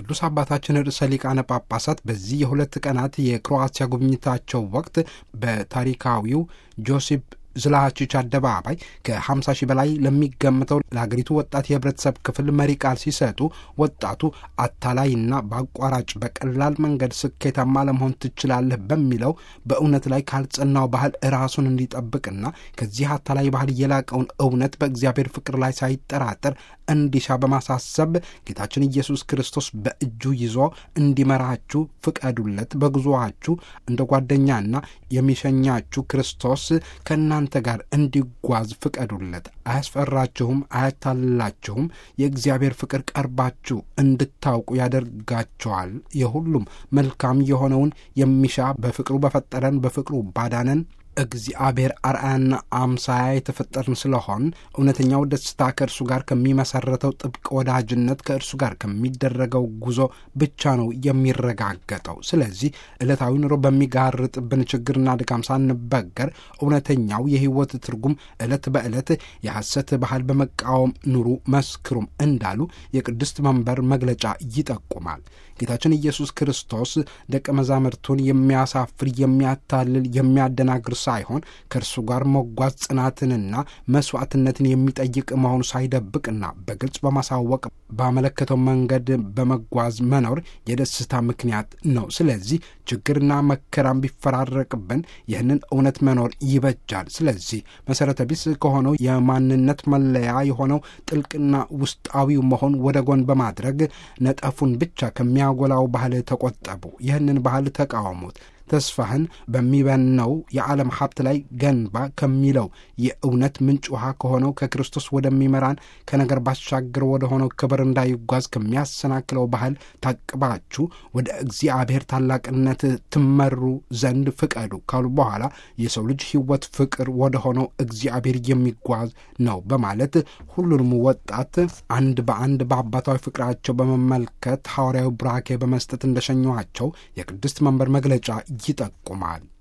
ቅዱስ አባታችን ርዕሰ ሊቃነ ጳጳሳት በዚህ የሁለት ቀናት የክሮአቲያ ጉብኝታቸው ወቅት በታሪካዊው ጆሲፕ ዝላችች አደባባይ ከ50 ሺህ በላይ ለሚገምተው ለሀገሪቱ ወጣት የህብረተሰብ ክፍል መሪ ቃል ሲሰጡ ወጣቱ አታላይና በአቋራጭ በቀላል መንገድ ስኬታማ ለመሆን ትችላለህ በሚለው በእውነት ላይ ካልጸናው ባህል ራሱን እንዲጠብቅና ከዚህ አታላይ ባህል የላቀውን እውነት በእግዚአብሔር ፍቅር ላይ ሳይጠራጠር እንዲሻ በማሳሰብ ጌታችን ኢየሱስ ክርስቶስ በእጁ ይዞ እንዲመራችሁ ፍቀዱለት፣ በጉዞአችሁ እንደ ጓደኛና የሚሸኛችሁ ክርስቶስ ከእናንተ ጋር እንዲጓዝ ፍቀዱለት። አያስፈራችሁም፣ አያታልላችሁም። የእግዚአብሔር ፍቅር ቀርባችሁ እንድታውቁ ያደርጋችኋል። የሁሉም መልካም የሆነውን የሚሻ በፍቅሩ በፈጠረን በፍቅሩ ባዳነን እግዚአብሔር አርአያና አምሳያ የተፈጠርን ስለሆን እውነተኛው ደስታ ከእርሱ ጋር ከሚመሰረተው ጥብቅ ወዳጅነት ከእርሱ ጋር ከሚደረገው ጉዞ ብቻ ነው የሚረጋገጠው። ስለዚህ ዕለታዊ ኑሮ በሚጋርጥብን ችግርና ድካም ሳንበገር እውነተኛው የሕይወት ትርጉም ዕለት በዕለት የሐሰት ባህል በመቃወም ኑሩ መስክሩም እንዳሉ የቅድስት መንበር መግለጫ ይጠቁማል። ጌታችን ኢየሱስ ክርስቶስ ደቀ መዛሙርቱን የሚያሳፍር የሚያታልል የሚያደናግር ሳይሆን ከእርሱ ጋር መጓዝ ጽናትንና መስዋዕትነትን የሚጠይቅ መሆኑ ሳይደብቅና በግልጽ በማሳወቅ ባመለከተው መንገድ በመጓዝ መኖር የደስታ ምክንያት ነው። ስለዚህ ችግርና መከራም ቢፈራረቅብን ይህንን እውነት መኖር ይበጃል። ስለዚህ መሰረተ ቢስ ከሆነው የማንነት መለያ የሆነው ጥልቅና ውስጣዊው መሆን ወደ ጎን በማድረግ ነጠፉን ብቻ ከሚያጎላው ባህል ተቆጠቡ። ይህንን ባህል ተቃወሙት። ተስፋህን በሚበነው የዓለም ሀብት ላይ ገንባ ከሚለው የእውነት ምንጭ ውሃ ከሆነው ከክርስቶስ ወደሚመራን ከነገር ባሻገር ወደ ሆነው ክብር እንዳይጓዝ ከሚያሰናክለው ባህል ታቅባችሁ ወደ እግዚአብሔር ታላቅነት ትመሩ ዘንድ ፍቀዱ ካሉ በኋላ የሰው ልጅ ሕይወት ፍቅር ወደ ሆነው እግዚአብሔር የሚጓዝ ነው በማለት ሁሉንም ወጣት አንድ በአንድ በአባታዊ ፍቅራቸው በመመልከት ሐዋርያዊ ቡራኬ በመስጠት እንደሸኟቸው የቅድስት መንበር መግለጫ ይጠቁማል።